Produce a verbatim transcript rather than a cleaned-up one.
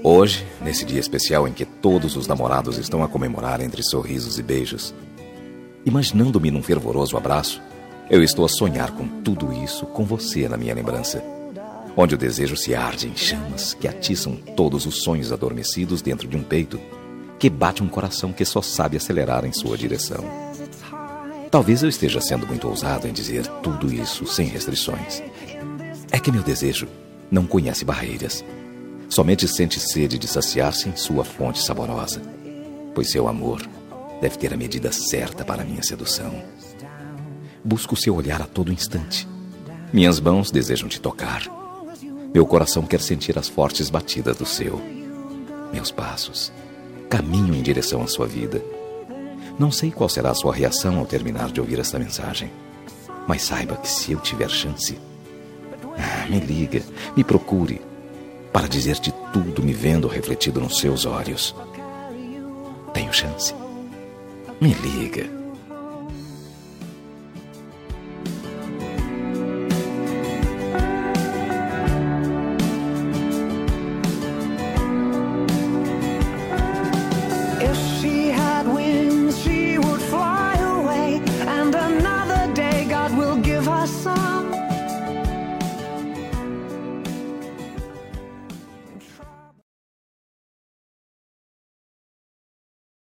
Hoje, nesse dia especial em que todos os namorados estão a comemorar entre sorrisos e beijos, imaginando-me num fervoroso abraço, eu estou a sonhar com tudo isso com você na minha lembrança, onde o desejo se arde em chamas que atiçam todos os sonhos adormecidos dentro de um peito que bate um coração que só sabe acelerar em sua direção. Talvez eu esteja sendo muito ousado em dizer tudo isso sem restrições. É que meu desejo não conhece barreiras. Somente sente sede de saciar-se em sua fonte saborosa, pois seu amor deve ter a medida certa para a minha sedução. Busco seu olhar a todo instante. Minhas mãos desejam te tocar. Meu coração quer sentir as fortes batidas do seu. Meus passos caminham em direção à sua vida. Não sei qual será a sua reação ao terminar de ouvir esta mensagem, mas saiba que se eu tiver chance, ah, me liga, me procure, para dizer-te tudo me vendo refletido nos seus olhos. Tenho chance? Me liga.